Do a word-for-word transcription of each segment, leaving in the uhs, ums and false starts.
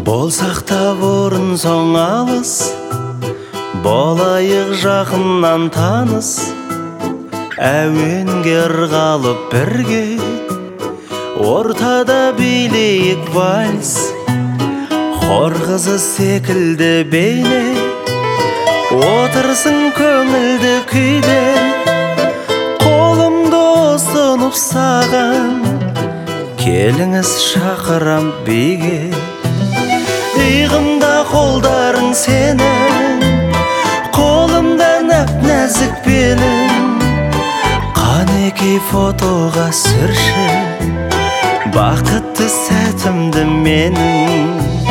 Болсақ та бұрын соң алыс, болайық жақыннан таныс. Әуенге ырғалып бірге, ортада билейік вальс. Хор қызы секілді бейне, отырсың көңілді күйде. Қолымды ұсынып саған, келіңіз шақырам биге. Иығымда қолдарың сенің, қолымда нәп-нәзік белің. Қанекей фотоға сүрші, бақытты сәтімді менің.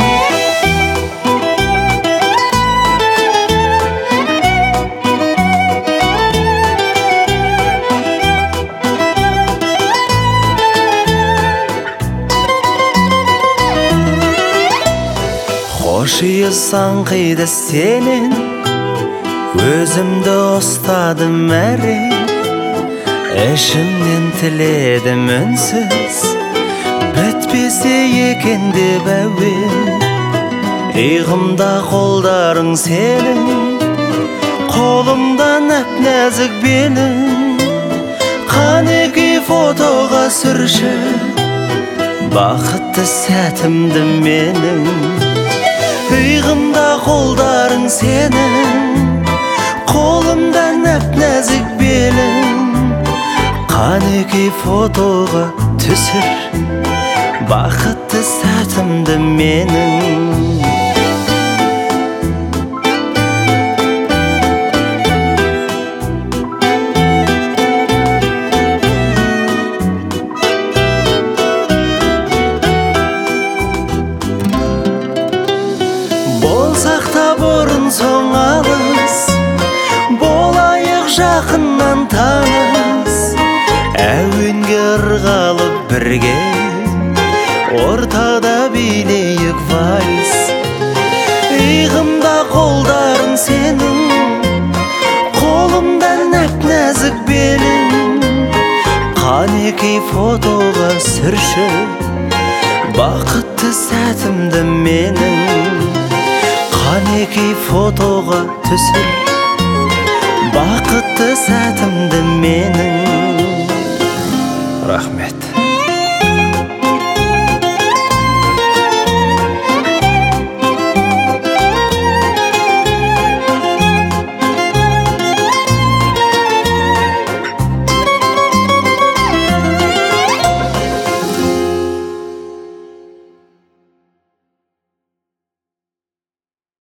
Хош иіс аңқиды сенен, өзімді ұстадым әрең. Ішімнен тіледім үнсіз, бітпесе екен деп әуен. Иығымда қолдарың сенің, қолымда нәп-нәзік белің. Қанекей фотоға сүрші, бақытты сәтімді менің. Иығымда қолдарың сенің, қолымда нәп-нәзік белің. Қанекей фотоға түсір, бақытты сәтімді менің. Болсақ та бұрын соң алыс, болайық жақыннан таныс. Әуенге ырғалып бірге, ортада билейік вальс. Иығымда қолдарың сенің, қолымда нәп-нәзік белің. Қанекей фотоға сүрші, бақытты сәтімді менің. Қанекей фотоға түсір, бақытты сәтімді менің. Рахмет.